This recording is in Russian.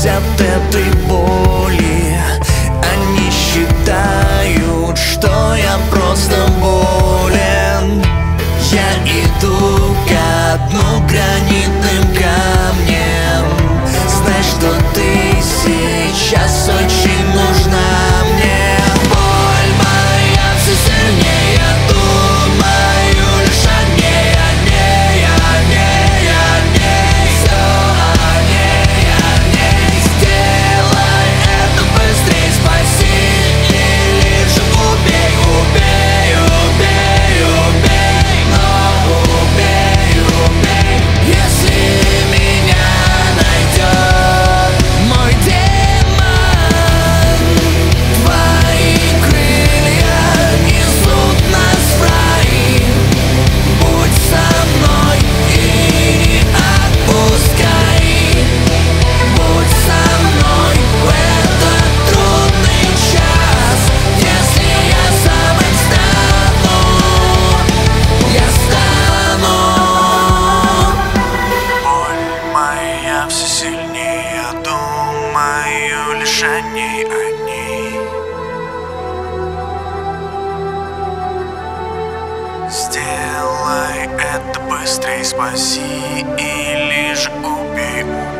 от этой боли. Они считают, что я просто болен. Я иду ко дну гранитным камнем. Знай, что ты сейчас очень нужна мне. Боль моя все сильнее, думаю лишь о ней, о ней, о ней, о ней. Все о ней. Сделай это быстрей, спаси или же убей, убей, убей, убей. Но убей, убей, если меня найдет мой демон. Твои крылья несут нас в рай. Будь со мной и не отпускай. Будь со мной в этот трудный час. Если я сам им стану, я стану. Боль моя все сильнее, думаю лишь о ней, о ней. Сделай это быстрей, спаси или же убей.